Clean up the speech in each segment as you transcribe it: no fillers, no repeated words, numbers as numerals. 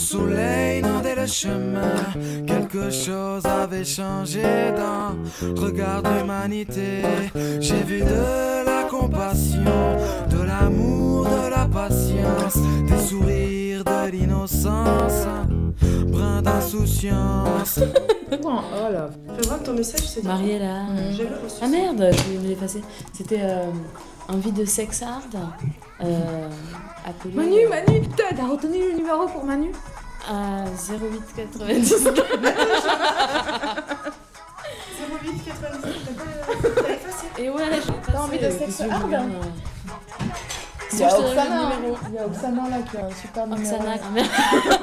soleil inondait le chemin. Quelque chose avait changé dans le regard de l'humanité. J'ai vu de la compassion, de l'amour, de la patience, des sourires, de l'innocence, brin d'insouciance. Oh là. Fais voir ton message, c'est Mariella. Je l'ai reçu. Ah merde, je vais me l'effacer. C'était envie de sex hard. Appelé Manu, putain, t'as retenu le numéro pour Manu? à 0890. 08 90, t'as effacé. Et ouais, je vais T'as envie de sex hard? Il y a Oksana là qui a un super numéro. Oksana, ah merde.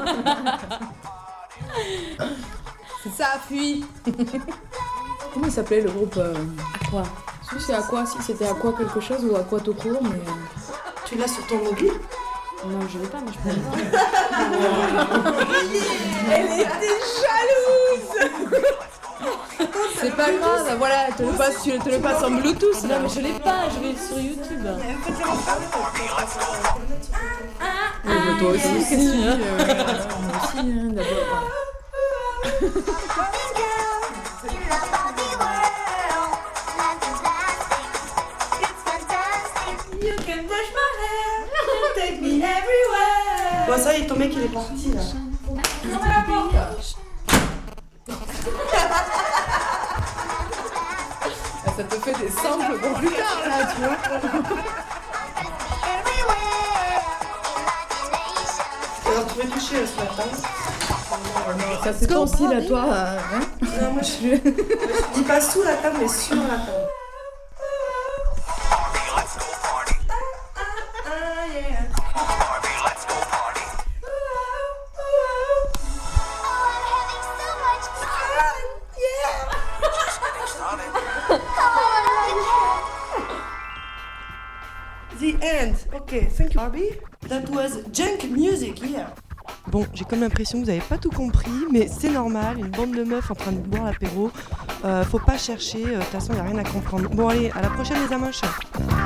Ça fuit. Comment il s'appelait le groupe À quoi? Si c'est à quoi? Si c'était à quoi quelque chose ou à quoi tout court, mais. Tu l'as sur ton mobile? Non, je l'ai pas, mais je peux le voir. Elle était jalouse. C'est pas grave, voilà, tu te le passes en Bluetooth. Non, mais je l'ai pas, je vais sur YouTube. Toi aussi, qu'est-ce que tu dis? Moi aussi, d'abord. You can brush my hair, take me everywhere. Bon, ça y est, ton mec il est parti là. Ça te fait des samples pour plus tard là, tu vois. Alors tu vas toucher ce matin. Ça c'est ton style à toi, hein? Non, moi je dis pas sous la table mais sur la table. The end. Okay, thank you, Barbie. That was junk music, yeah. Bon, j'ai comme l'impression que vous n'avez pas tout compris, mais c'est normal, une bande de meufs en train de boire l'apéro. Faut pas chercher, de toute façon, il n'y a rien à comprendre. Bon, allez, à la prochaine, les amoches.